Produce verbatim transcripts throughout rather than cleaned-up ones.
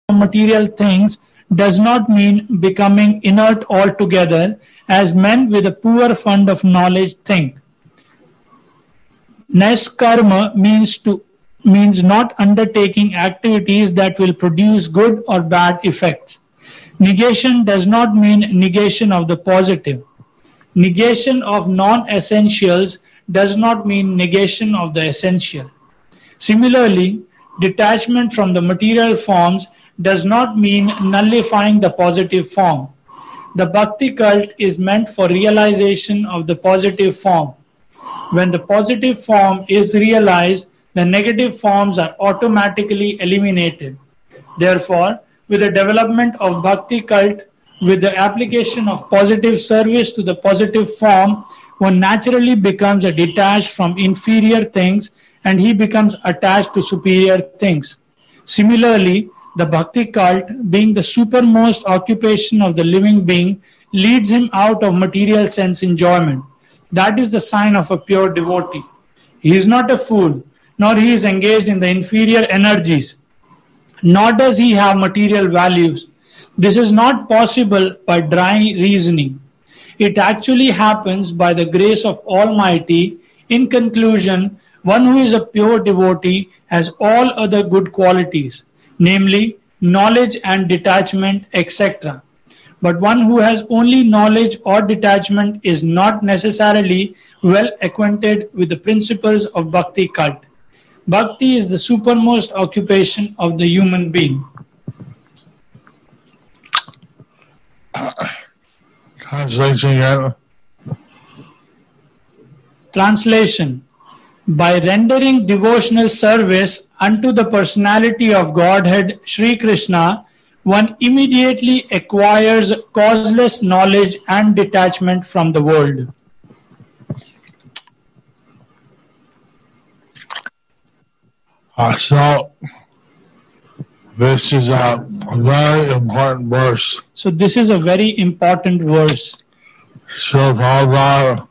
material things does not mean becoming inert altogether, as men with a poor fund of knowledge think. Neskarma means to means not undertaking activities that will produce good or bad effects. Negation does not mean negation of the positive. Negation of non-essentials does not mean negation of the essential. Similarly, detachment from the material forms does not mean nullifying the positive form. The bhakti cult is meant for realization of the positive form. When the positive form is realized, the negative forms are automatically eliminated. Therefore, with the development of bhakti cult, with the application of positive service to the positive form, one naturally becomes a detached from inferior things and he becomes attached to superior things. Similarly, the bhakti cult, being the supermost occupation of the living being, leads him out of material sense enjoyment. That is the sign of a pure devotee. He is not a fool, nor he is engaged in the inferior energies, nor does he have material values. This is not possible by dry reasoning. It actually happens by the grace of Almighty. In conclusion, one who is a pure devotee has all other good qualities, namely knowledge and detachment, et cetera. But one who has only knowledge or detachment is not necessarily well acquainted with the principles of bhakti cult. Bhakti is the supermost occupation of the human being. Translation again. Translation. By rendering devotional service unto the personality of Godhead Sri Krishna, one immediately acquires causeless knowledge and detachment from the world. Uh, so, this is a very important verse. So this is a very important verse. So Prabhupada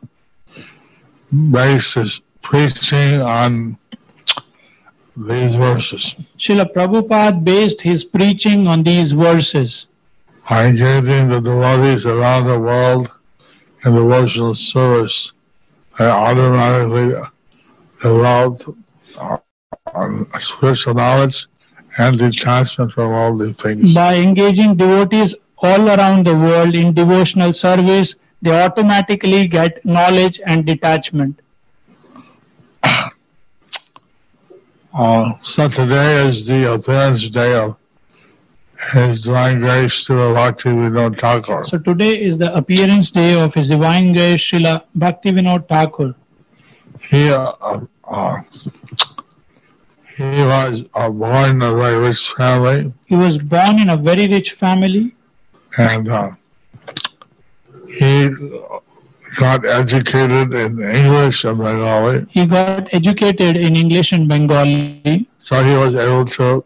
bases preaching on these verses. Srila Prabhupada based his preaching on these verses. By engaging the devotees around the world in devotional service, they automatically develop uh, spiritual knowledge and detachment from all these things. By engaging devotees all around the world in devotional service, they automatically get knowledge and detachment. Uh, so today is the appearance day of His Divine Grace Srila Bhaktivinoda Thakur. So today is the appearance day of His Divine Grace Srila Bhaktivinoda Thakur. He uh, uh, he was uh, born in a very rich family. He was born in a very rich family. And uh, he got educated in English and Bengali. He got educated in English and Bengali. So he was able to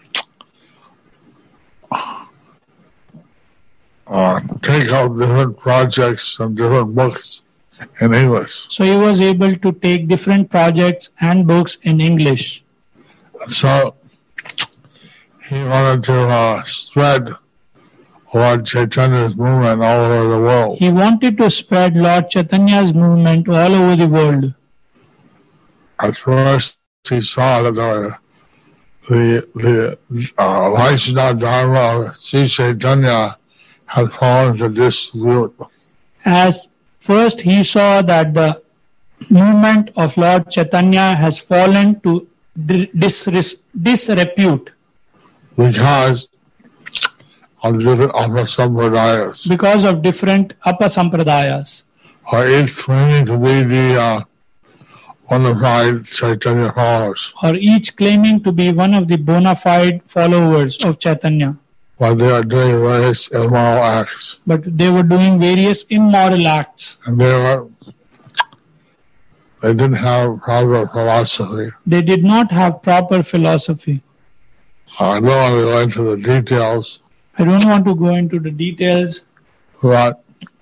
uh, take out different projects and different books in English. So he was able to take different projects and books in English. So he wanted to uh, spread Lord Chaitanya's movement all over the world. He wanted to spread Lord Chaitanya's movement all over the world. At first, he saw that the the, the uh, Vaishnava Dharma of Sri Chaitanya had fallen to disrepute. As first he saw that the movement of Lord Chaitanya has fallen to dis- disrepute. Because of different upper sampradayas. Because of different upper sampradayas. Or each claiming to be the uh, bona fide Chaitanya followers. Or each claiming to be one of the bona fide followers of Chaitanya. But they are doing various immoral acts. But they were doing various immoral acts. And they were they didn't have proper philosophy. They did not have proper philosophy. I don't want to go into the details. I don't want to go into the details. But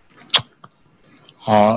uh,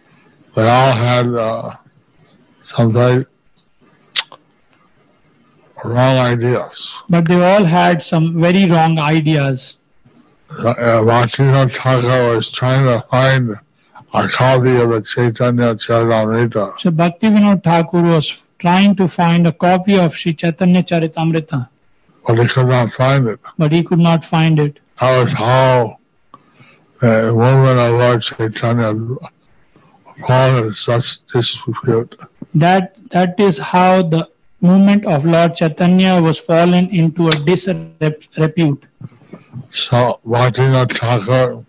they all had uh, some very wrong ideas. but they all had some very wrong ideas. Uh, Bhaktivinoda Thakur was trying to find a copy of the Chaitanya Charitamrita, So Bhaktivinoda Thakur was trying to find a copy of Sri Chaitanya Charitamrita, but he could not find it. but he could not find it. That was how the woman of Lord Chaitanya fallen in such disrepute. That that is how the movement of Lord Chaitanya was fallen into a disrepute. So Bhaktivinoda Thakur,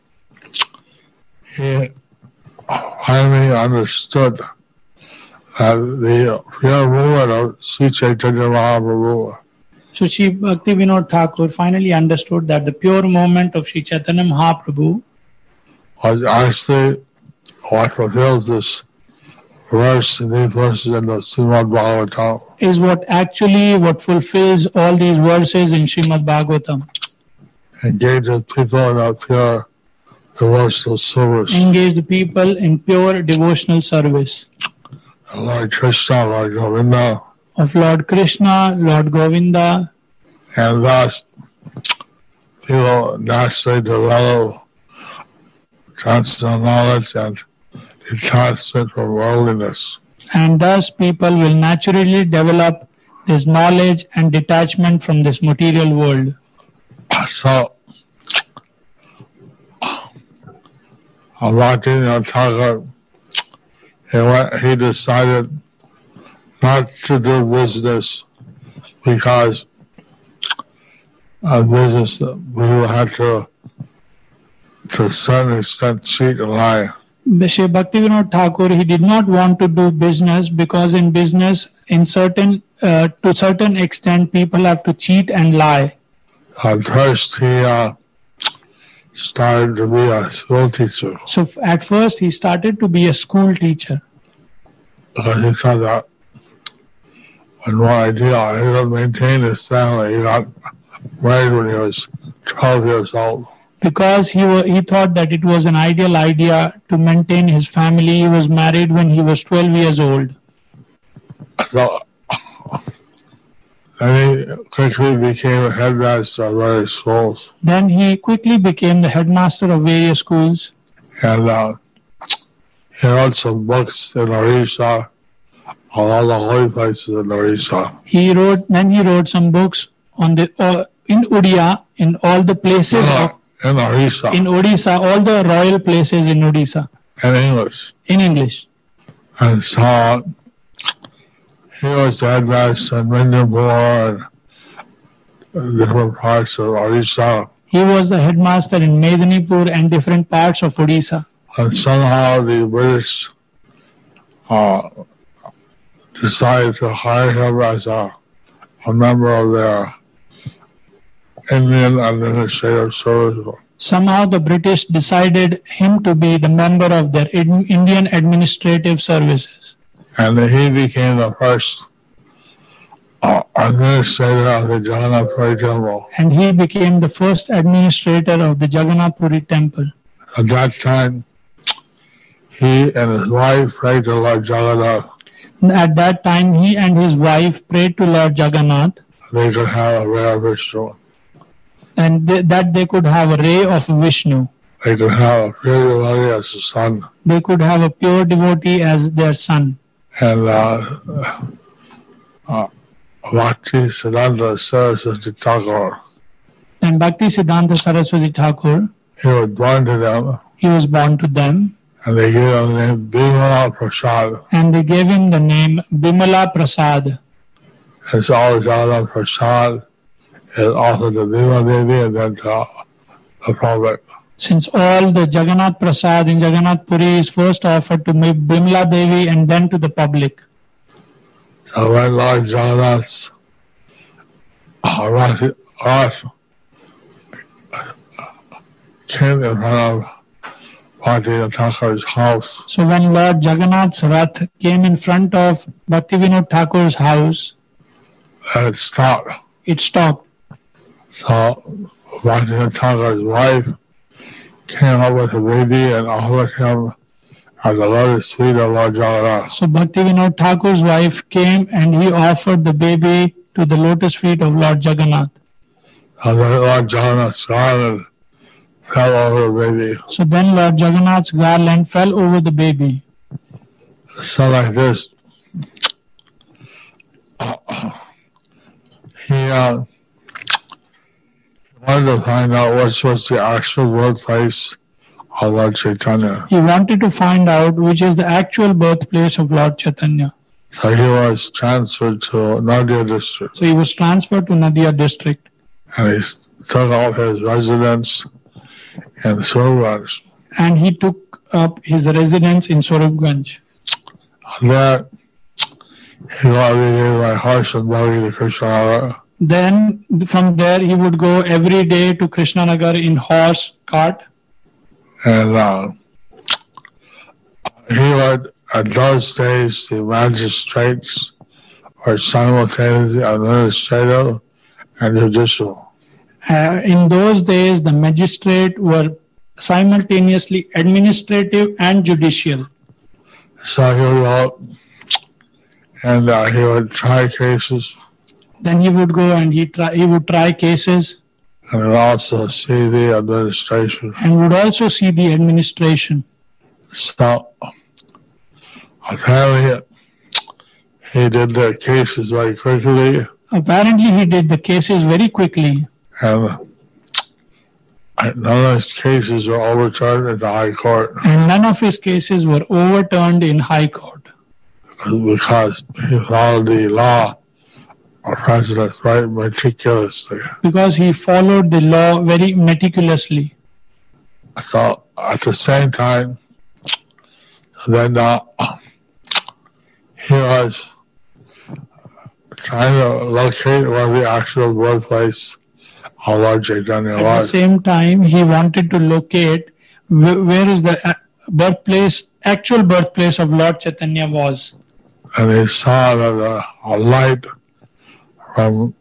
he finally understood that the pure movement of Sri Chaitanya Mahaprabhu So Sri Bhaktivinoda Thakur finally understood that the pure movement of Sri Chaitanya Mahaprabhu was actually what fulfills this verse, these verses in the Srimad Bhagavatam. is what actually what fulfills all these verses in Srimad Bhagavatam. Engages people in a pure devotional service. Engage the people in pure devotional service Lord Krishna, Lord Govinda, of Lord Krishna, Lord Govinda, and thus people naturally develop transcendental knowledge and detachment from worldliness. and thus people will naturally develop this knowledge and detachment from this material world. So, Bhaktivinoda Thakur, he, went, he decided not to do business because of business that we had to, to a certain extent, cheat and lie. Sri Bhaktivinoda Thakur, he did not want to do business because in business, in certain uh, to certain extent, people have to cheat and lie. At first, he uh, started to be a school teacher So f- at first, he started to be a school teacher because he thought that when one idea, he would maintain his family. He got married when he was twelve years old. because he wa- he thought that it was an ideal idea to maintain his family. He was married when he was twelve years old. So, then he quickly became a headmaster of various schools. Then he quickly became the headmaster of various schools. And uh, he wrote some books in Orissa, on all the holy places in Orissa. He wrote then he wrote some books on the uh, in Odia, in all the places of, In Orissa, in Odisha, all the royal places in Odisha, in English. in English. And so he was the headmaster in Mindapur and different parts of Orissa. He was the headmaster in Medinipur and different parts of Odisha. And somehow the British uh, decided to hire him as a, a member of their Indian Administrative Service. Somehow the British decided him to be the member of their in- Indian Administrative Services. And he became the first uh, administrator of the Jagannath Puri Temple. And he became the first administrator of the Jagannath Puri Temple. At that time, he and his wife prayed to Lord Jagannath At that time, he and his wife prayed to Lord Jagannath they could have a rare Vishnu. and they, that they could have a ray of Vishnu. They could have a pure devotee as a son. They could have a pure devotee as their son. And uh, uh, Bhakti Siddhanta Saraswati Thakur, And Bhakti Siddhanta Saraswati Thakur, he was born to them, he was born to them, and they gave him the name Bimala Prasad. and they gave him the name Bimala Prasad. And so Jagannath Prasad is offered to Bima Devi and then to the public. Since all the Jagannath Prasad in Jagannath Puri is first offered to Bimala Devi and then to the public. So when Lord Jagannath's uh, Rath, Rath came in front of Bhaktivinoda Thakur's house, So when Lord Jagannath's Rath came in front of Bhaktivinoda Thakur's house, and it stopped. it stopped. So Bhaktivinoda Thakur's wife came up with a baby and offered him at the lotus feet of Lord Jagannath. So Bhaktivinoda Thakur's wife came and he offered the baby to to the lotus feet of Lord Jagannath. And then Lord Jagannath's garland fell over the baby. So then Lord Jagannath's garland fell over the baby. So like this, he uh, wanted to find out what was the actual birthplace of Lord Chaitanya. He wanted to find out which is the actual birthplace of Lord Chaitanya. So he was transferred to Nadia district. So he was transferred to Nadia district. And he took out his residence in Surabganj. And he took up his residence in Surabganj. Then he got every day by horse and buggy to Krishnanagar. Then from there he would go every day to Krishnanagar in horse cart. And uh, he would, at those days, the magistrates were simultaneously administrative and judicial. Uh, in those days, the magistrate were simultaneously administrative and judicial. So he would go and uh, he would try cases. Then he would go and he try, he would try cases. And would also see the administration. And would also see the administration. So apparently he did the cases very quickly. Apparently he did the cases very quickly. And none of his cases were overturned in the High Court. And none of his cases were overturned in High Court. Because he followed the law of precedence very meticulously. Because he followed the law very meticulously. So at the same time, then uh, he was trying to locate where the actual birthplace of Lord Chaitanya was. At the same time, he wanted to locate wh- where is the birthplace, actual birthplace of Lord Chaitanya was. And he saw that uh, a light from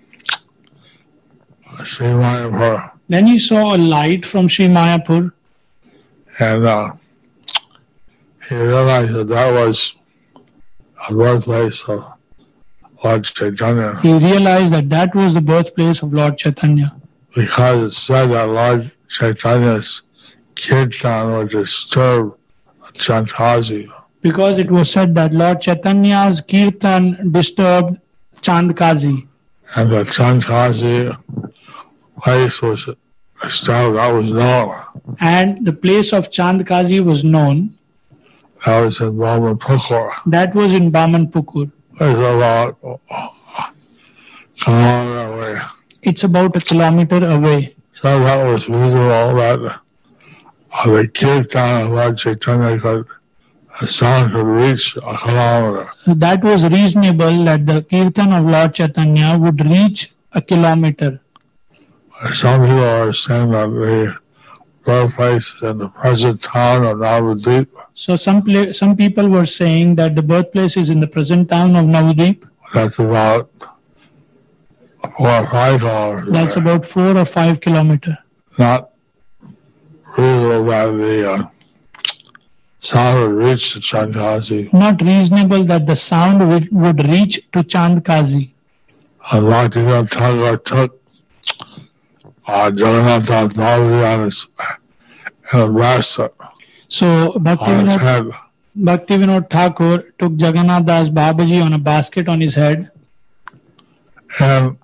Sri Mayapur. Then he saw a light from Sri Mayapur. And uh, he realized that that was the birthplace of Lord Chaitanya. He realized that that was the birthplace of Lord Chaitanya. Because it said that Lord Chaitanya's kirtan would disturb Chandkazi. Because it was said that Lord Chaitanya's kirtan disturbed Chandkazi. And the Chandkazi place was established, that was known. And the place of Chandkazi was known. That was in Baman Pukur. That was in Baman Pukur. It's about a kilometer away. It's about a kilometer away. So that was visible that uh, the kirtan of Lord Chaitanya could, the sound could reach a kilometer. That was reasonable that the kirtan of Lord Chaitanya would reach a kilometer. Some people are saying that the birthplace is in the present town of Navadvip. So some pla- some people were saying that the birthplace is in the present town of Navadvip. That's about four or five kilometers. That's away. about four or five kilometer. Not reasonable that the uh, sound would reach the Chandkazi. Not reasonable that the sound would, would reach to Chandkazi. And Bhaktivinoda Thakur took uh, Jagannath Das Babaji on his and bracelet So on his Bhaktivinoda, head. Bhaktivinoda Thakur took Jagannath Das Babaji on a basket on his head. And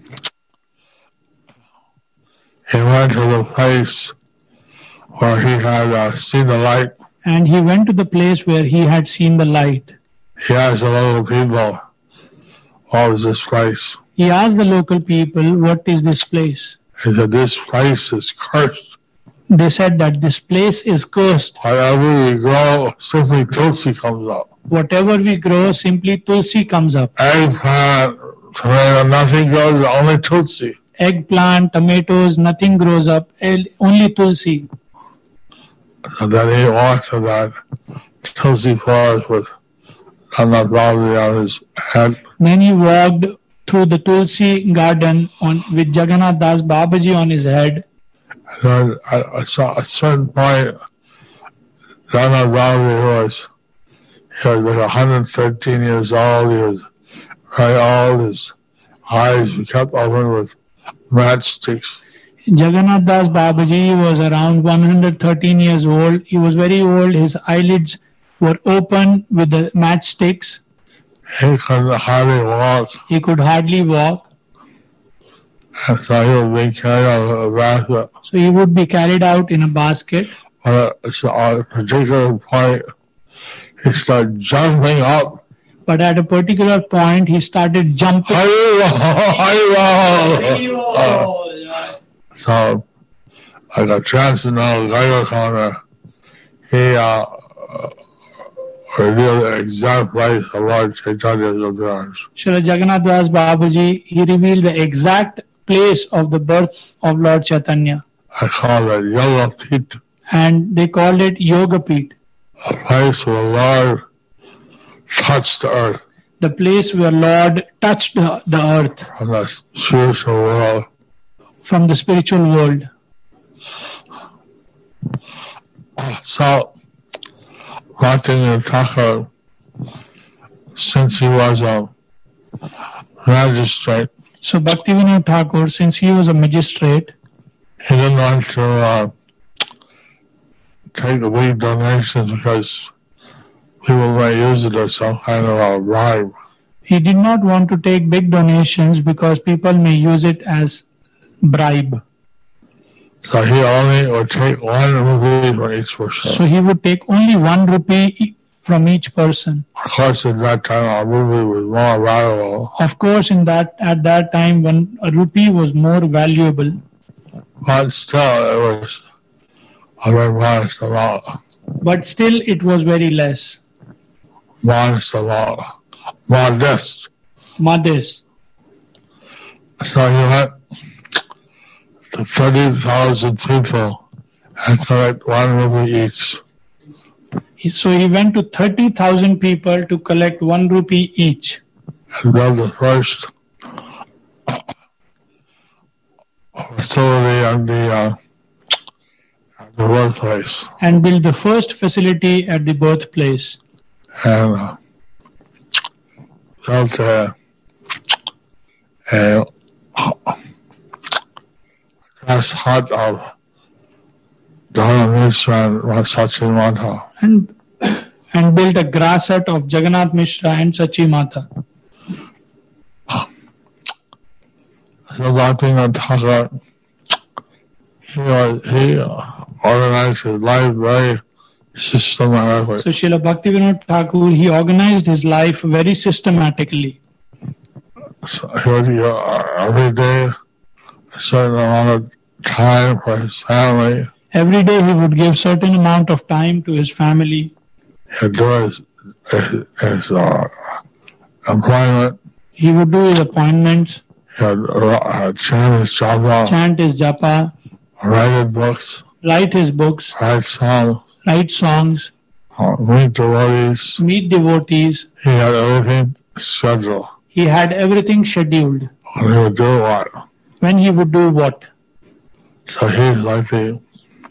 he went to the place where he had uh, seen the light. And he went to the place where he had seen the light. He asked the local people, what was this place? He asked the local people, what is this place? He said, this place is cursed. They said that this place is cursed. Whatever we grow, simply Tulsi comes up. Whatever we grow, simply Tulsi comes up. Eggplant, tomato, nothing grows, only Tulsi. Eggplant, tomatoes, nothing grows up, only Tulsi. And then he walked to that Tulsi forest with Jagannath Babaji on his head. Then he walked through the Tulsi garden on, with Jagannath Das Babaji on his head. And then at a certain point, Jagannath Babaji was, he was like one hundred thirteen years old. He was very old. His eyes were kept open with matchsticks. Jagannath Das Babaji was around one hundred thirteen years old. He was very old. His eyelids were open with the matchsticks. He could hardly walk, He could hardly walk. and so he was being carried out of a basket. So he would be carried out in a basket. But at a particular point, he started jumping up. But at a particular point, he started jumping. Haribo! So, like a transcendental Geiger counter, he uh, revealed the exact place of Lord Chaitanya's appearance. Srila Jagannath Das Babaji, he revealed the exact place of the birth of Lord Chaitanya. I call it Yoga Pit, And they called it Yoga Peeth, a place where Lord touched the earth the place where Lord touched the, the earth from the spiritual world. from the spiritual world. So, Bhaktivinoda Thakur, since he was a magistrate, So Bhaktivinoda Thakur, since he was a magistrate, he didn't want to uh, take big donations because people might use it as some kind of a bribe. he did not want to take big donations because people may use it as bribe. So he only would take one rupee from each person. So he would take only one rupee e- from each person. Of course, at that time, a rupee was more valuable, Of course, in that at that time, when a rupee was more valuable, but still, it was a very modest amount. but still it was very less. Modest amount. Modest. Modest. So he went to thirty thousand people and collect one rupee each. He- So he went to thirty thousand people to collect one rupee each And built the first facility on the, uh, at the workplace. and built the first facility at the birthplace. And uh, built a, a grass hut of Dharma Mishra and Sachi Mata. and and built a grass hut of Jagannath Mishra and Sachi Mata. So Bhaktivinoda Thakur, he, was, he uh, organized his life very systematically. So Srila Bhaktivinoda Thakur, he organized his life very systematically. So he would uh, every day a certain amount of time for his family. Every day he would give certain amount of time to his family. He'd do his, his, his uh, employment. He would do his appointments, He'd uh, chant his japa, chant his japa, write his books, write his books, write songs, write songs, uh, meet devotees. meet devotees. He had everything scheduled. He had everything scheduled. And he would do what? When he would do what? So he's like the,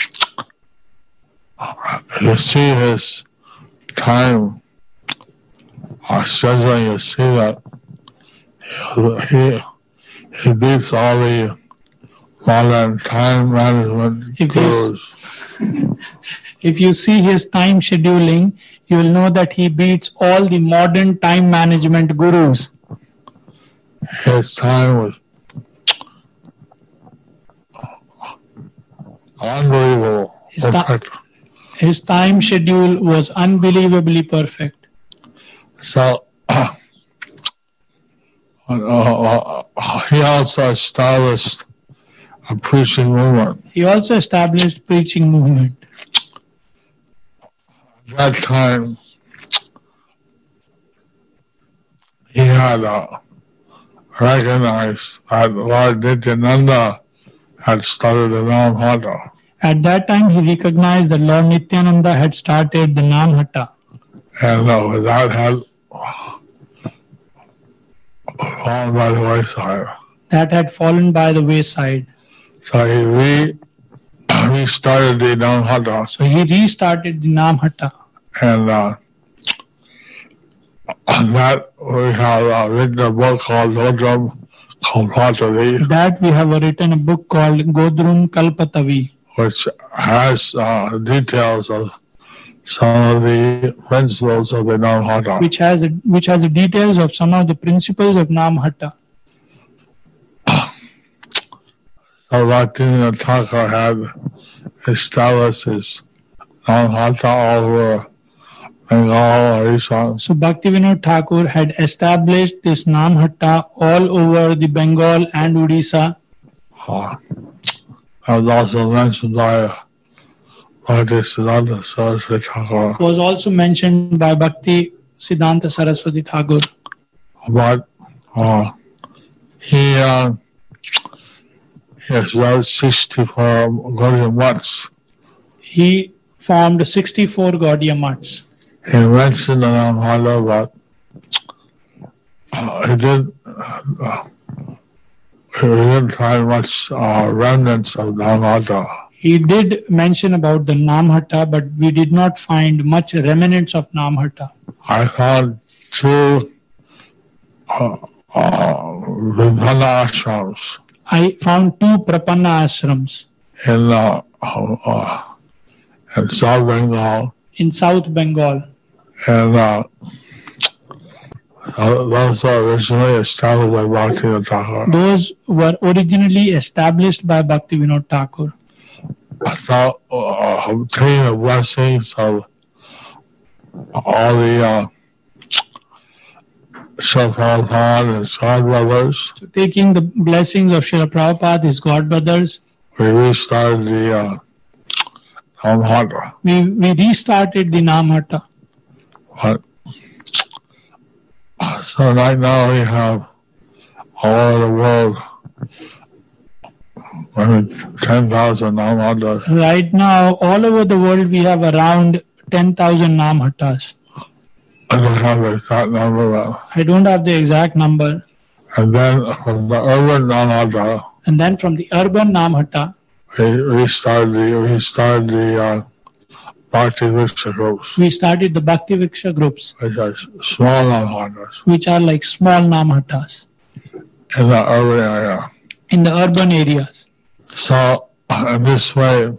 you see his time uh, scheduling, you see that he, he beats all the modern time management If you- gurus. If you see his time scheduling, you will know that he beats all the modern time management gurus. His time was unbelievable. His ti- Perfect. His time schedule was unbelievably perfect. So uh, uh, he also established a preaching movement. He also established preaching movement. At that time, he had uh, recognized that Lord Nityananda had started the Namhata. At that time, he recognized that Lord Nityananda had started the Namhata. And uh, that had fallen by the wayside. That had fallen by the wayside. So he re- restarted the Namhata. So he restarted the Namhata. And uh, that we have uh, written a book called Lodram called Patavi, that we have written a book called Godrum Kalpatavi, which has uh, details of some of the principles of the Namhata. which has the, which has the details of some of the principles of Namhata. So Bhaktivinoda Thakur had established his Namhata all over Bengal, Orissa. So Bhaktivinoda Thakur had established this Namhatta all over the Bengal and Odisha. Uh, that was also mentioned by Bhakti Siddhanta Saraswati Thakur. Was also mentioned by Bhakti Siddhanta Saraswati Thakur. But uh, he, uh, he has wrote sixty-four Gaudiya Mats. He formed sixty-four Gaudiya Mats. He mentioned the Namhata, but uh, he did uh, he didn't find much uh, remnants of Namhata. He did mention about the Namhatta, but we did not find much remnants of Namhatta. I found two uh, uh, Vipana ashrams I found two Prapanna ashrams in uh, uh, uh, in South Bengal, in South Bengal. and uh, uh, those were originally established by Bhaktivinoda Thakur. Those were originally established by Bhaktivinoda Thakur. Without uh, obtaining the blessings of all the uh, Srila Prabhupada and his godbrothers, So taking the blessings of Srila Prabhupada, his godbrothers, we restarted the uh, Namhata. we, we restarted the Namhatta. But so right now we have all over the world maybe ten thousand Namhatas. Right now, all over the world, we have around ten thousand Namhattas. I don't have the exact number, but I don't have the exact number. and then from the urban Namhata, And then from the urban Namhatta, we restarted the we started the uh, Bhakti Viksha groups, we started the Bhakti Viksha groups, which are small Namhatas which are like small Namhattas in the urban area. in the urban areas. So in this way,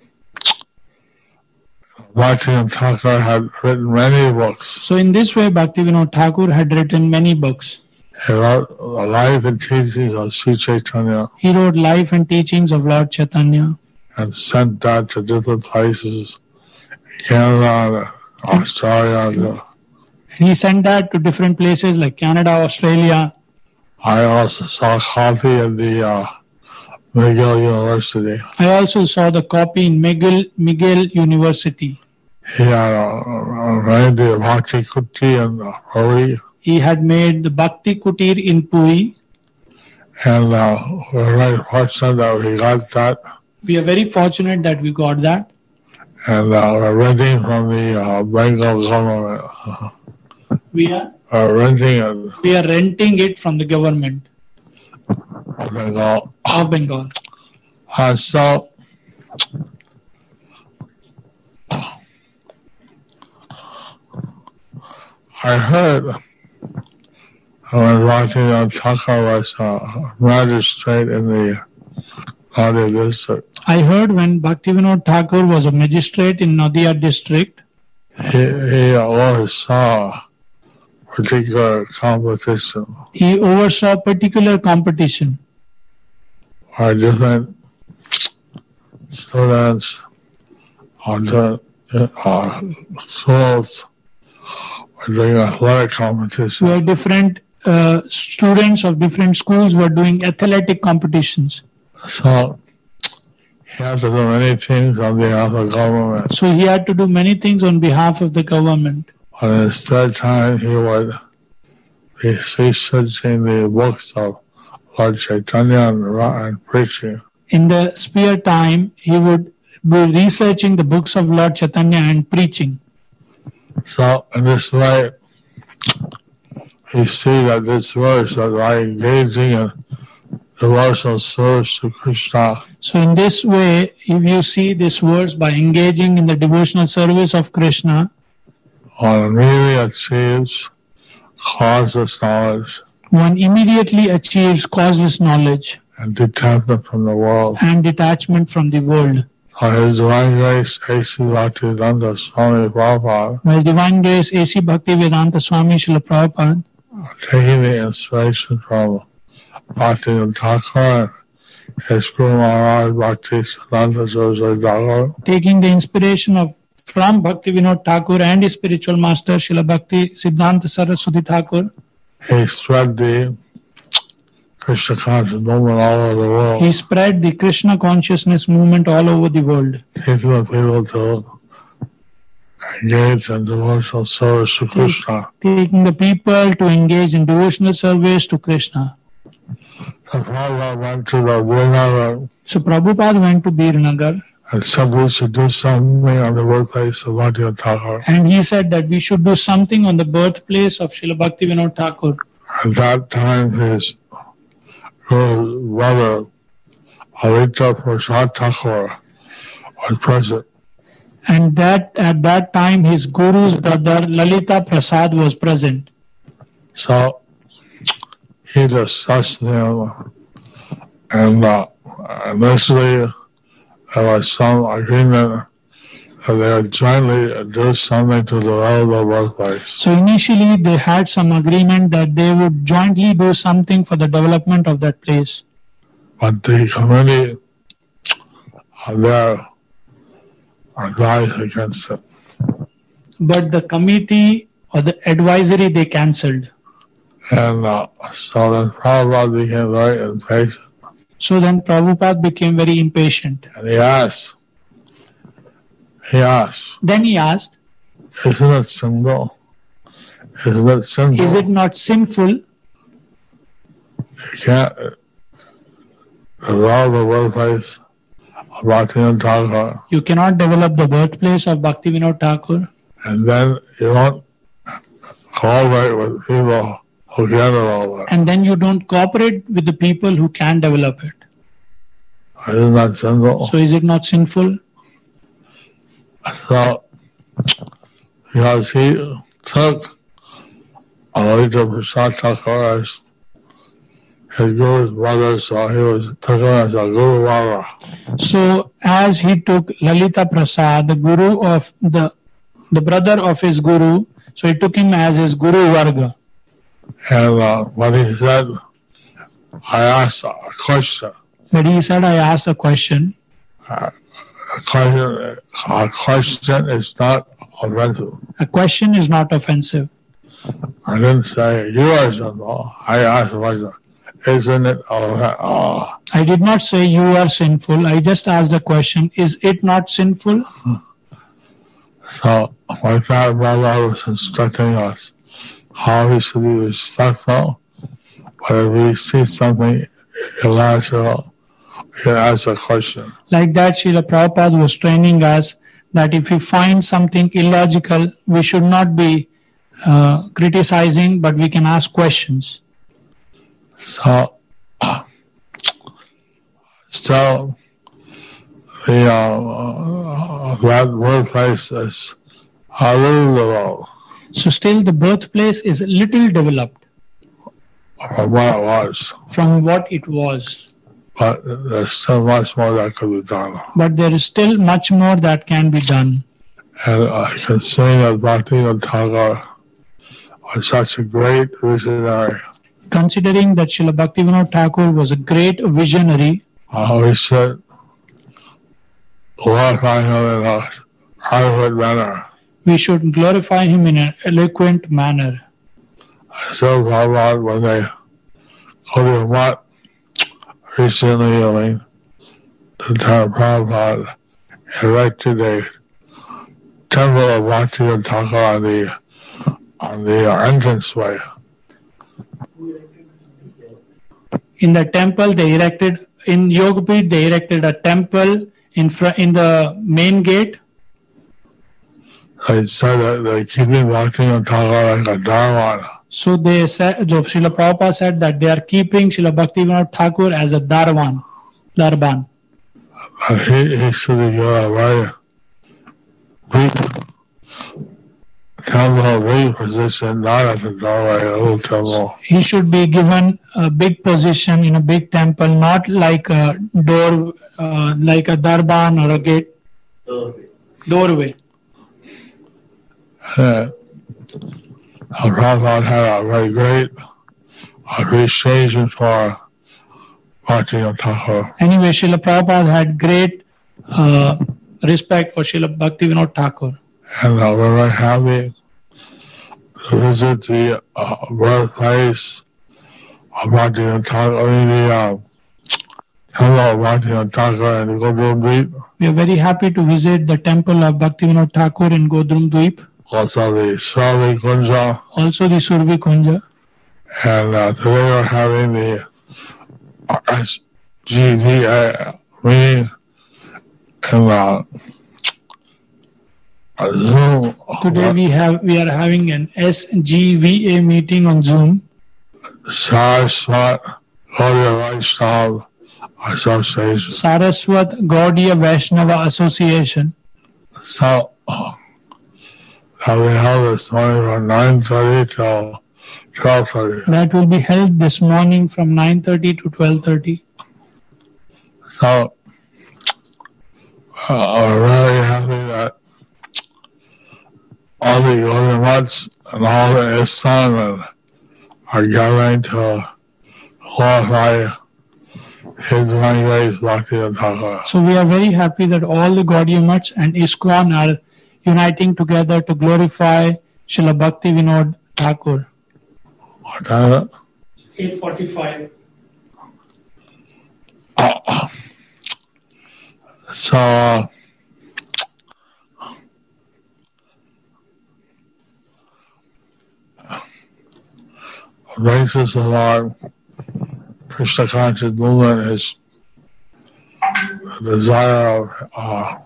Bhaktivinoda Thakur had written many books. So in this way, Bhaktivinoda Thakur had written many books. He wrote the life and teachings of Sri Chaitanya He wrote Life and Teachings of Lord Chaitanya and sent that to different places, Canada, Australia. He sent that to different places like Canada, Australia. I also saw a copy in the uh, McGill University. I also saw the copy in McGill, McGill University. He had a, a reindeer Bhakti Kuti in uh, Puri, He had made the Bhakti Kutir in Puri. and uh, we're very fortunate that we got that. We are very fortunate that we got that. And uh, we're renting from the uh, Bengal government. We are Uh, renting in we are renting it from the government Bengal. of Bengal. Uh, so, I heard when Bhaktivinoda Thakur was a magistrate in the Nadia district, I heard when Bhaktivinoda Thakur was a magistrate in Nadia district, he, he oversaw particular competition he oversaw particular competition where different students or different uh, schools were doing athletic competition. where different uh, students of different schools were doing athletic competitions. So he had to do many things on behalf of government. So he had to do many things on behalf of the government. But in his third time, he would be researching the books of Lord Chaitanya and, and preaching. In the spare time, he would be researching the books of Lord Chaitanya and preaching. So in this way, you see that this verse that by engaging in devotional service to Krishna, So in this way, if you see this verse, by engaging in the devotional service of Krishna, one immediately achieves causeless knowledge. one immediately achieves causeless knowledge and detachment from the world. and detachment from the world. For His Divine Grace, A C Bhaktivedanta Swami Prabhupada, While Divine Grace A C Bhaktivedanta Swami Srila Prabhupada, taking the inspiration from Bhaktivinoda Thakur, his Guru Maharaj Bhaktisiddhanta Saraswati Thakur, taking the inspiration of from Bhaktivinoda Thakur and his spiritual master Srila Bhakti Siddhanta Saraswati Thakur, he spread the Krishna conscious movement all over the world. he spread the Krishna consciousness movement all over the world, Taking the people to engage in devotional service to Krishna. taking the people to engage in devotional service to Krishna. So Prabhupada went to the Vrindavan So Prabhupada went to Birnagar and said we should do something on the birthplace of Bhaktivinoda Thakur. and he said that we should do something on the birthplace of Srila Bhaktivinoda Thakur. At that time, his Guru's brother, Alita Prasad Thakur, was present. And that at that time his guru's brother Lalita Prasad was present. So he discussed him, and uh, initially there was some agreement that they would jointly do something to develop the workplace. So initially they had some agreement that they would jointly do something for the development of that place. But the committee uh, there advised against it. But the committee or the advisory they cancelled. And uh, so then Prabhupada became very impatient. So then Prabhupada became very impatient. And he asked, he asked, Then he asked, isn't it sinful? Isn't it sinful? is it not sinful? You can't develop the birthplace of Bhaktivinoda Thakur, You cannot develop the birthplace of Bhaktivinoda Thakur and then you don't cooperate with people who can develop it. and then you don't cooperate with the people who can develop it. Isn't that sinful? So is it not sinful? So, because he took Alita Prasad Thakur as his Guru's brother, so he was taken as a Guru Vara. So as he took Lalita Prasad, the guru of the the brother of his guru, so he took him as his Guru Varga. And uh, when he said, I asked a question, But he said, I asked a question. uh, a question, a question is not offensive. A question is not offensive. I didn't say you are sinful. I asked a question. Isn't it offensive? Oh. I did not say you are sinful. I just asked a question. Is it not sinful? So my father brother was instructing us how we should be respectful, but if we see something illogical, we can ask a question. Like that, Srila Prabhupada was training us that if we find something illogical, we should not be uh, criticizing, but we can ask questions. So, so the uh, that workplace is a little developed So still the birthplace is a little developed from what it was, from what it was. but there's still much more that could be done. But there is still much more that can be done. And I can say that Bhaktivinoda Thakur was such a great visionary. Considering that Srila Bhaktivinoda Thakur was a great visionary, Uh, we should glorify him in a adequate manner. we should glorify him in an eloquent manner. So Prabhupada, when they go to what recently, I mean, the term Prabhupada erected a temple of Bhaktivinoda Thakur on the on the entranceway. In the temple, they erected in Yogapith. They erected a temple in fr- in the main gate. They said that they're keeping Bhaktivinoda Thakur like a Dharma. So they said, so Srila Prabhupada said that they are keeping Srila Bhaktivinoda Thakur as a Darwan, Darban. And he, he should be given a very big temple, big position, not at the doorway, a little temple. He should be given a big position in a big temple, not like a door, uh, like a darban or a gate. Doorway. Uh, Prabhupada had a very great appreciation for Bhaktivinoda Thakur. Anyway, Srila Prabhupada had great uh, respect for Srila Bhaktivinoda Thakur. And uh, we're very happy to visit the uh, birthplace of Bhaktivinoda Thakur, I mean the uh, temple of Bhaktivinoda Thakur in Godrum Dweep. We are very happy to visit the temple of Bhaktivinoda Thakur in Godrum Dweep, Also the Survi Kunja. also the Survi Kunja. And uh, today we're having the S G V A meeting in uh, Zoom. Today we have we are having an S G V A meeting on Zoom. Saraswat Gaudiya Vaishnava Association. Saraswat Gaudiya Vaishnava Association. So, uh, we held this morning from nine thirty till twelve thirty. That will be held this morning from nine thirty to twelve thirty. So, uh, we're really happy that all the Gaudiya and all the Islam are gathering to glorify His Divine Grace Bhaktivinoda Thakur. So we are very happy that all the Gaudiya Maths and ISKCON are uniting together to glorify Srila Bhaktivinoda Thakur. What time is it? eight forty-five. Uh, so, uh, basis of our Krishna conscious movement is the desire of uh,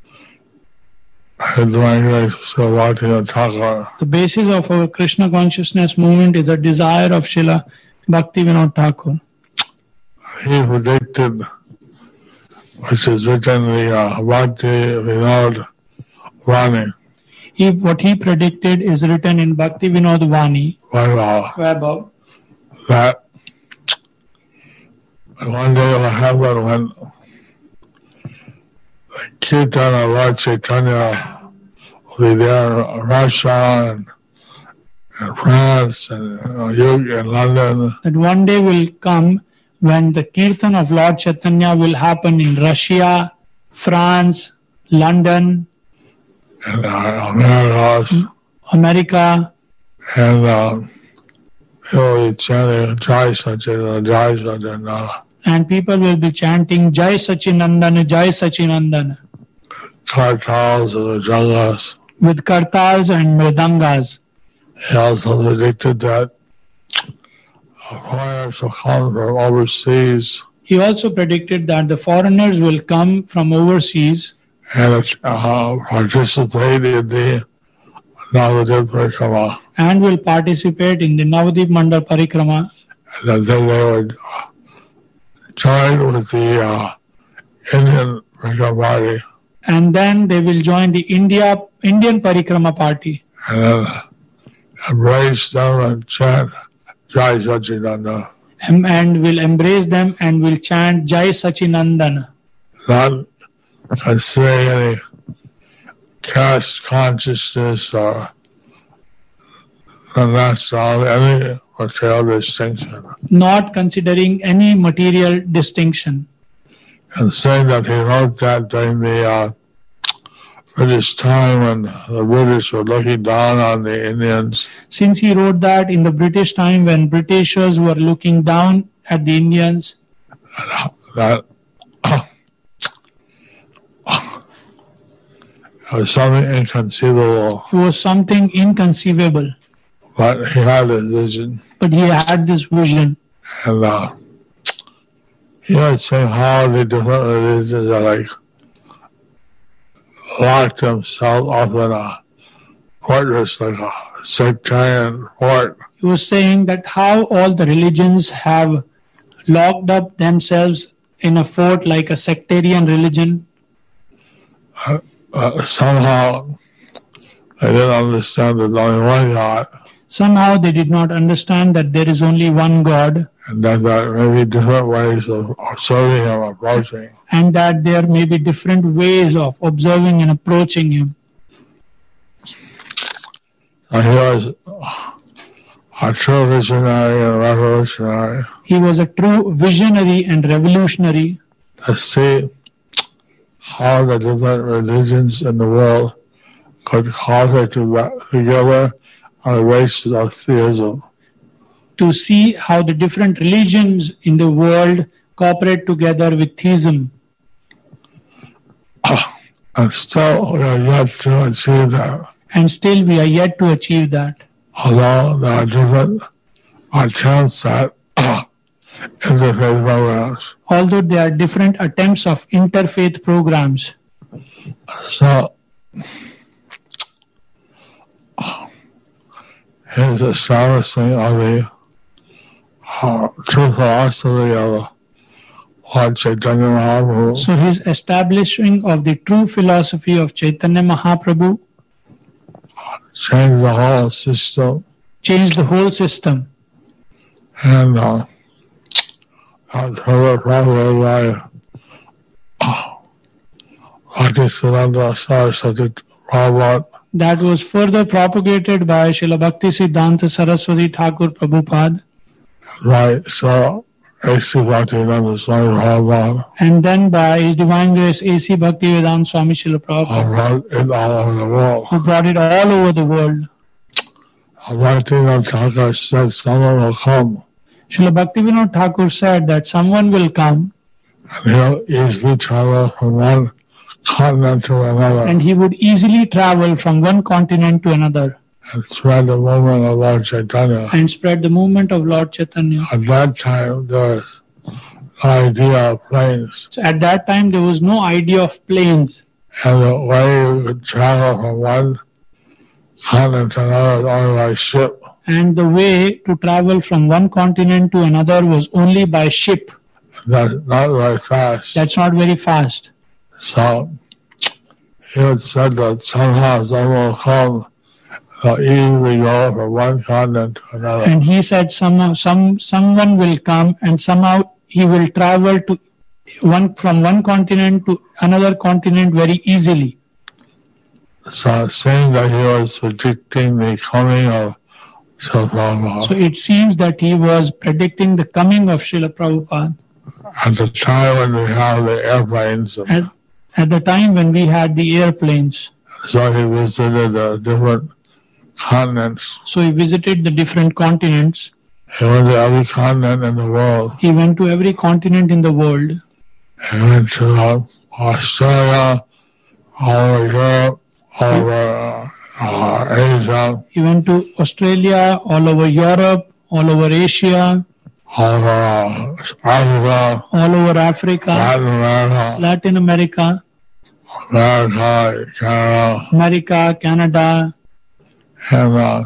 His Divine Grace Srila Bhaktivinoda Thakur. The basis of our Krishna consciousness movement is the desire of Srila Bhaktivinoda Thakur. He predicted, which is written in the uh, Bhakti Vinod Vani, He, what he predicted is written in Bhakti Vinod Vani, where, uh, Vaibhav, that one day will happen when the Kirtan of Lord Chaitanya will be there in Russia and, and France and uh, U K and London. that one day will come when the Kirtan of Lord Chaitanya will happen in Russia, France, London, And uh, America, America, and uh, he'll be chanting Jai Sachidana, Jai Sachidana, and people will be chanting Jai Sachinandana, Jai Sachinandana kartals and the jangas. with kartals and mridangas. He also predicted that foreigners will come from overseas He also predicted that the foreigners will come from overseas and uh, participate in the Navadip Parikrama. and will participate in the Navadip Mandal Parikrama, And that then they would uh, join with the uh, Indian Parikrama party and then they will join the India Indian Parikrama party and then embrace them and chant Jai Sachidana. and and will embrace them and will chant Jai Sachinandana, Not considering any caste consciousness or national, any material distinction. not considering any material distinction. And saying that he wrote that during the uh, British time when the British were looking down on the Indians, Since he wrote that in the British time when Britishers were looking down at the Indians, that it was something inconceivable, it was something inconceivable. but he had this vision. But he had this vision. And uh, he was saying how the different religions are like locked themselves up in a fortress, like a sectarian fort. He was saying that how all the religions have locked up themselves in a fort like a sectarian religion. Uh, uh, somehow they didn't understand there's only one God, Somehow they did not understand that there is only one God and that there may be different ways of observing Him, approaching. and that there may be different ways of observing and approaching Him. And He was a true visionary and revolutionary He was a true visionary and revolutionary to see how the different religions in the world could cooperate together on the basis of theism. to see how the different religions in the world cooperate together with theism. And still, we are yet to achieve that. And still we are yet to achieve that. Although there are different attempts at interfaith programs. Although there are different attempts of interfaith programs. So, his establishing of the uh, true philosophy of Lord Chaitanya Mahaprabhu. So his establishing of the true philosophy of Chaitanya Mahaprabhu changed the whole system. Changed the whole system. And uh, was further propagated by uh, Bhaktisiddhanta Saraswati Prabhupada. That was further propagated by Srila Bhaktisiddhanta Saraswati Thakur Prabhupada. Right, so A C Bhaktivedanta Swami Prabhupada. And then by His Divine Grace A C Bhaktivedanta Swami Srila Prabhupada. Brought it all over the world. Who brought it all over the world. Bhaktivedanta Thakur said someone will come Srila Bhaktivinoda Thakur said that someone will come and he'll easily travel from one continent to another and he would easily travel from one continent to another and spread the movement of Lord Chaitanya. and spread the movement of Lord Chaitanya. At that time, there was no idea of planes. So at that time there was no idea of planes, And the way you could travel from one continent to another was only by ship. and the way to travel from one continent to another was only by ship. That's not very fast. That's not very fast. So he had said that somehow someone will come, they'll easily go from one continent to another. And he said some, some, someone will come and somehow he will travel to one from one continent to another continent very easily. So saying that he was predicting the coming of Srila Prabhupada. So it seems that he was predicting the coming of Srila Prabhupada At the time when we have the airplanes, at, at the time when we had the airplanes. so he visited the different continents. So he visited the different continents. He went to every continent in the world. He went to every continent in the world. He went to uh, Australia, all over Europe, all over uh, uh, Asia, He went to Australia, all over Europe, all over Asia, all over uh, Africa, all over Africa, Latin America, Latin America, America, Canada, America, Canada, and uh,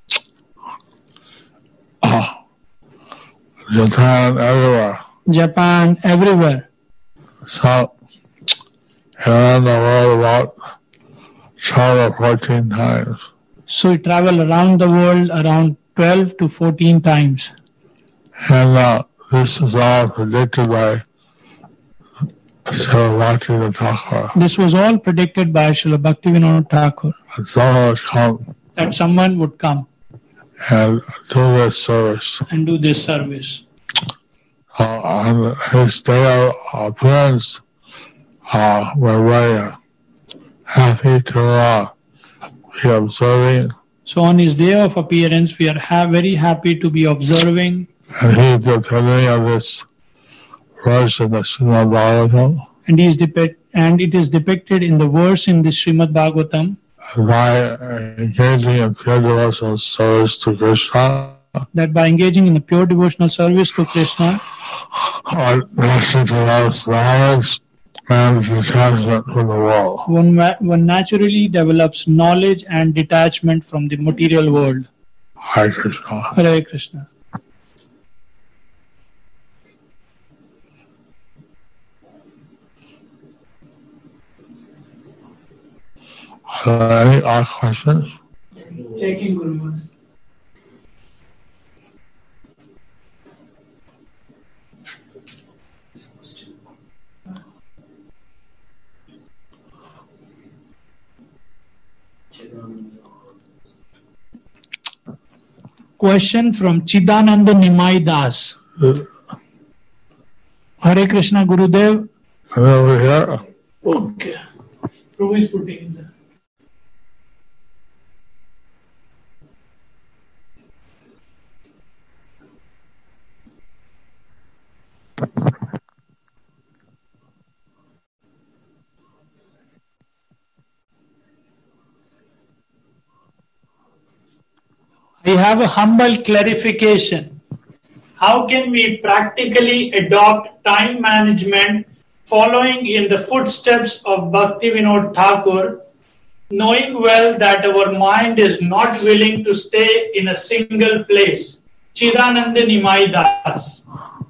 uh, Japan, everywhere. Japan, everywhere. So, he ran the world about twelve or fourteen times. So he traveled around the world around twelve to fourteen times. And uh, this is all predicted by Srila Bhaktivinoda Thakur. This was all predicted by Srila Bhaktivinoda Thakur, And someone would come that someone would come and do this service. and do this service. Uh, on his day of appearance, uh, we're very happy to uh, be observing. So on his day of appearance, we are ha- very happy to be observing. And he's the beginning of this verse in the Srimad Bhagavatam. And he is depict- and it is depicted in the verse in the Srimad Bhagavatam By engaging in pure devotional service to Krishna, that by engaging in a pure devotional service to Krishna, one naturally develops knowledge and detachment from the world. one, ma- one naturally develops knowledge and detachment from the material world. Hare Krishna. Hare Krishna. Are there any other questions? Checking Guru. Question from Chidananda Nimai Das. Uh, Hare Krishna Gurudev. over here. Okay. Prabhu is putting in there. I have a humble clarification. How can we practically adopt time management following in the footsteps of Bhaktivinoda Thakur, knowing well that our mind is not willing to stay in a single place? Chidananda Nimai Das.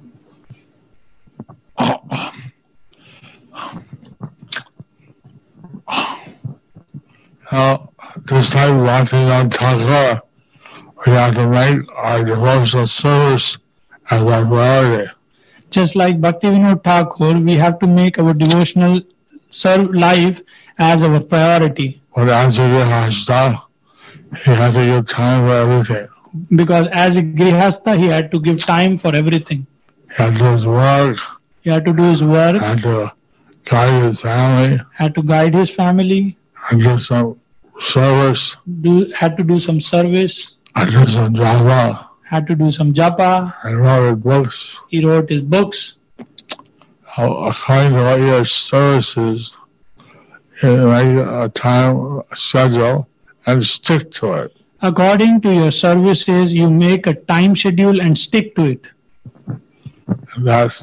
Now, this time watching on Thakur, we have to make our devotional service as our priority. Just like Bhaktivinoda Thakur, we have to make our devotional serve life as our priority. But as a grihastha, he has to give time for everything. Because as a grihastha, he had to give time for everything. He had to do his work, He had to do his work, had to guide his family, had to guide his family, and do some service, do had to do some service, and do some japa, had to do some japa. and wrote his books. He wrote his books. Uh, According to what your services, you make a time schedule and stick to it. According to your services, you make a time schedule and stick to it. And that's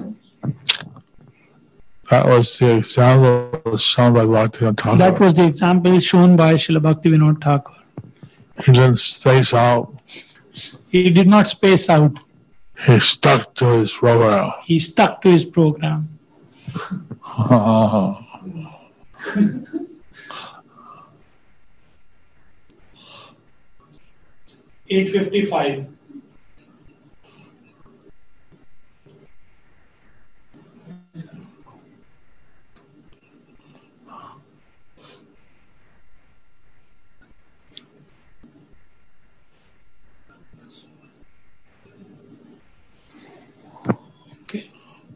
that was the example shown by Bhaktivinoda Thakur. That was the example shown by Srila Bhaktivinoda Thakur. He didn't space out. He did not space out. He stuck to his program. He stuck to his program. eight fifty-five. Okay.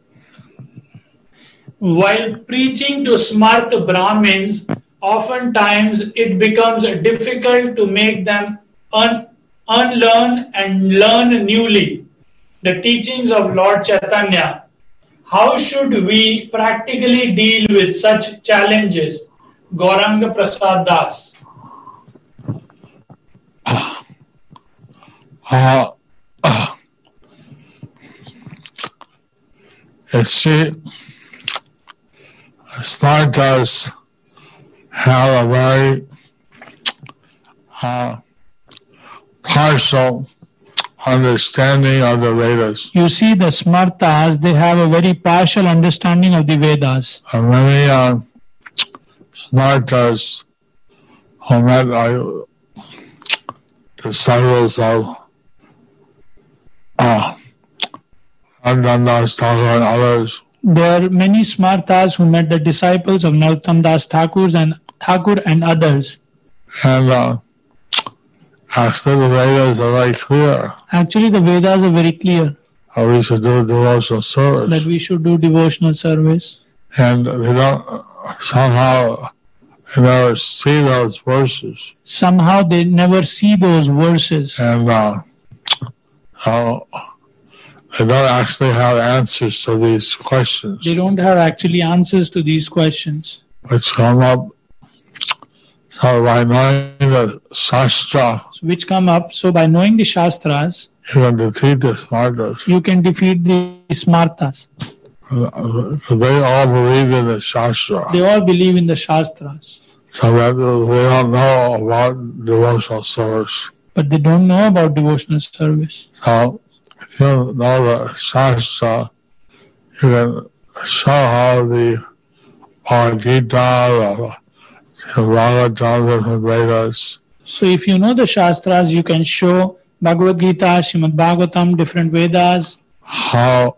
While preaching to smart Brahmins, oftentimes it becomes difficult to make them un- unlearn and learn newly the teachings of Lord Chaitanya. How should we practically deal with such challenges? Gauranga Prasad Das. Uh, uh, you see, Stardust have a very uh, partial understanding of the Vedas. You see, the Smartas, they have a very partial understanding of the Vedas. And many uh, Smartas who met uh, disciples of uh, Narottam Das Thakur and others. There are many Smartas who met the disciples of Narottam Das Thakur and Thakur and others. And uh, actually the Vedas are very clear Actually, the Vedas are very clear how we should do devotional service. that we should do devotional service. And they don't somehow they never see those verses. Somehow they never see those verses. And uh, how they don't actually have answers to these questions, They don't have actually answers to these questions, which come up. So by knowing the Shastra, which come up. So by knowing the Shastras, you can defeat the Smartas. you can defeat the Smartas. So they all believe in the Shastra. They all believe in the Shastras, So that they don't know about devotional service. but they don't know about devotional service. So if you know the Shastra, you can show how the Bhagavad Gita, the the Bhagavatam, different Vedas, So if you know the Shastras, you can show Bhagavad Gita, Srimad Bhagavatam, different Vedas, how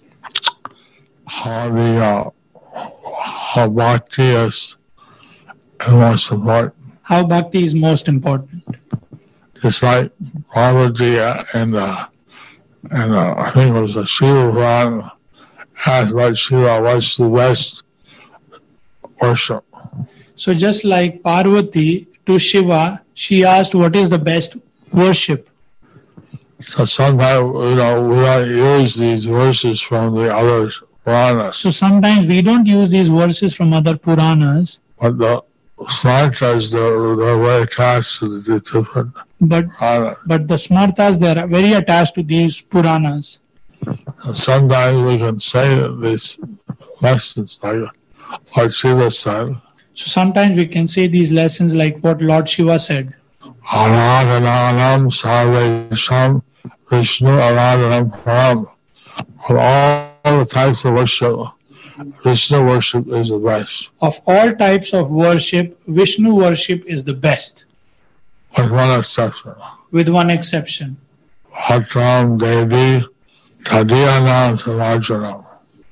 how the uh, how bhakti is most important. how bhakti is most important. It's like Parvati and uh, and uh, I think it was a Shiva Puran asked like Shiva, what's the best worship? So just like Parvati to Shiva, she asked what is the best worship. So sometimes you know we don't use these verses from the other Puranas, So sometimes we don't use these verses from other Puranas, but the Smartas they're, they're very attached to the different but Puranas. but the Smartas, they are very attached to these Puranas. And sometimes we can say these lessons like like Shiva said. So sometimes we can say these lessons like what Lord Shiva said. Aradhananam Sarvesham Vishnu Aradhanam Param. For all the types of worship, Vishnu worship is the best. Of all types of worship, Vishnu worship is the best, With one exception. with one exception. Hatram Devi Tadiyanam Samajanam.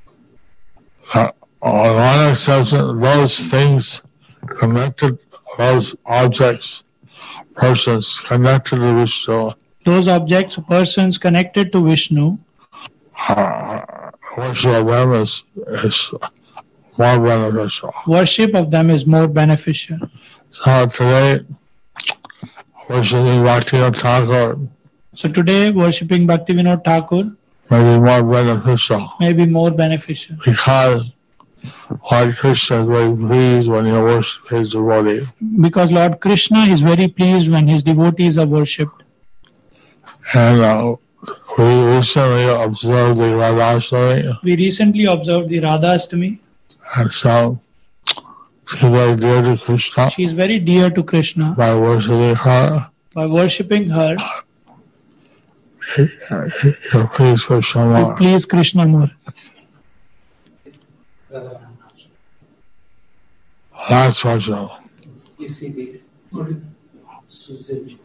Uh, one exception, those things connected, those objects, persons connected to Vishnu, Those objects, persons connected to Vishnu, uh, worship of them is, is more beneficial. worship of them is more beneficial. So today, worshiping Bhaktivinoda Thakur So today, worshipping Bhaktivinoda Thakur may be more beneficial may be more beneficial because Lord Krishna is very pleased when he worships his devotee. because Lord Krishna is very pleased when his devotees are worshipped. And uh, we recently observed the Radhashtami, We recently observed the Radha Ashtami. and so she's very dear to Krishna. She is very dear to Krishna. By worshiping her, By worshipping her, he, he, he please Krishna we more. please Krishna more. That's also. You see this? Susan.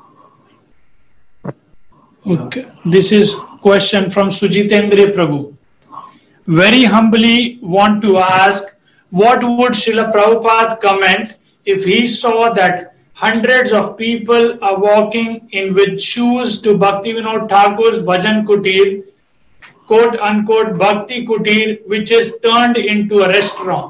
Okay. This is question from Sujitendra Prabhu. Very humbly want to ask, what would Srila Prabhupada comment if he saw that hundreds of people are walking in with shoes to Bhaktivinoda Thakur's Bhajan Kutir, quote unquote Bhakti Kutir, which is turned into a restaurant?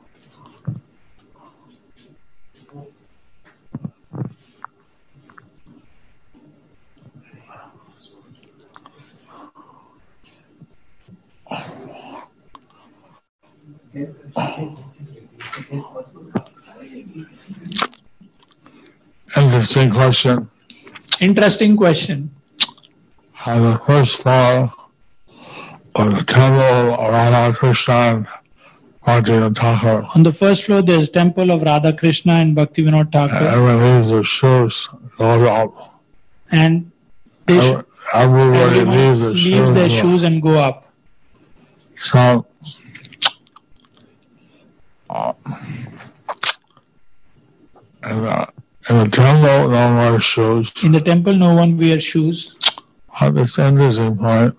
Interesting question. Interesting question. On the first floor of the temple of Radha Krishna and Bhaktivinoda Thakur, On the first floor, there is temple of Radha Krishna and Bhaktivinoda Thakur, everyone leaves their shoes, goes up. and they sh- Every- Everybody everyone leaves their leaves shoes. their go up. shoes and go up. So, uh, and, uh, in the temple, no more shoes. In the temple, no one wears shoes. At this interesting point,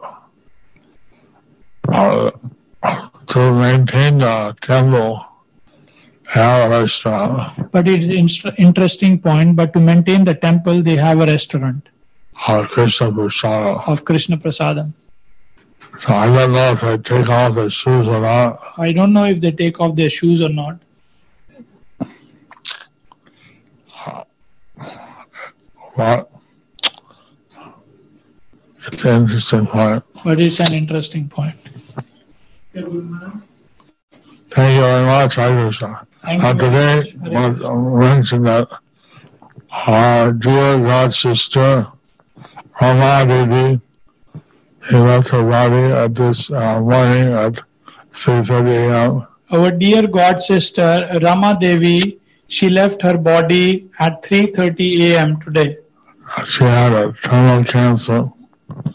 uh, to maintain the temple, have a restaurant, But it is an interesting point. But to maintain the temple, they have a restaurant or Krishna Prasada. of Krishna Prasadam. So I don't know if they take off their shoes or not. I don't know if they take off their shoes or not. But it's an interesting point. But it's an interesting point. Thank you very much, Hare Krishna. Thank Now you very today, much. I want to mention that our dear God sister, Rama Devi, he left her body at this uh, morning at three thirty a.m. Our dear God sister Rama Devi, she left her body at three thirty a.m. today. She had a terminal cancer.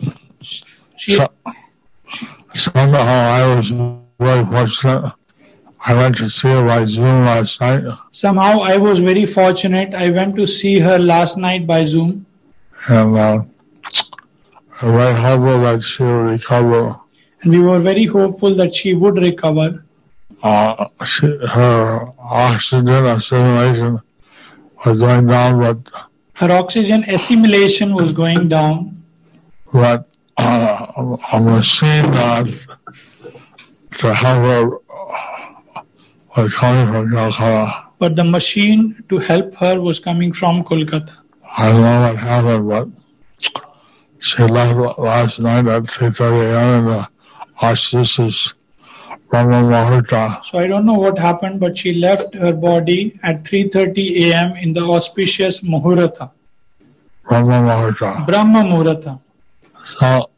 She, So, somehow I was very fortunate I went to see her by Zoom last night, Somehow I was very fortunate. I went to see her last night by Zoom, and uh, I'm very hopeful that she will recover. and we were very hopeful that she would recover. Uh, she, her oxygen assimilation was going down, but Her oxygen assimilation was going down, but uh, a machine that to help her was coming from Calcutta. but the machine to help her was coming from Kolkata. I don't know what happened, but she left last night at three thirty a.m. in the auspicious Brahma Muhurta. So I don't know what happened, but she left her body at three thirty a.m. in the auspicious Muhurta, Brahma Muhurta. Brahma Muhurta. So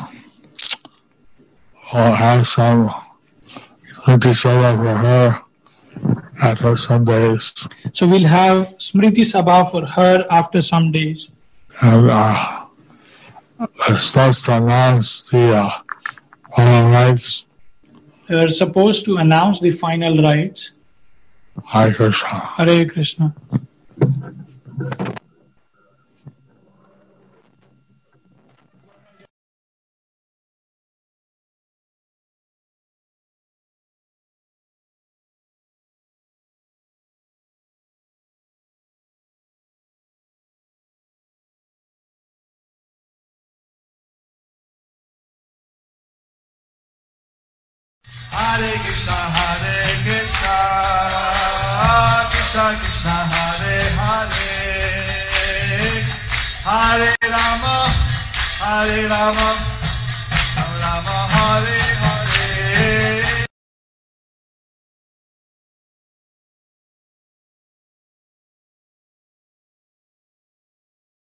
I'll have some Smriti Sabha for her after some days. So we'll have Smriti Sabha for her after some days. And uh, it starts to announce the uh, final rites. We are supposed to announce the final rites. Hare Krishna. Hare Krishna. Hare Krishna, Hare Krishna, Krishna Krishna, Hare Hare, Hare Rama, Hare Rama, Rama Rama, Hare